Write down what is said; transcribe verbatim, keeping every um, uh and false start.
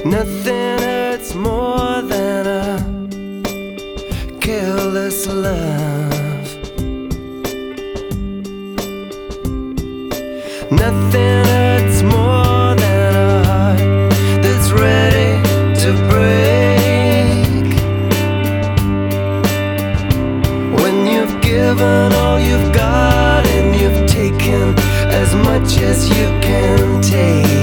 Nothing hurts more than a careless love. Nothing hurts more than a heart that's ready to break. When you've given all you've got and you've taken as much as you can take.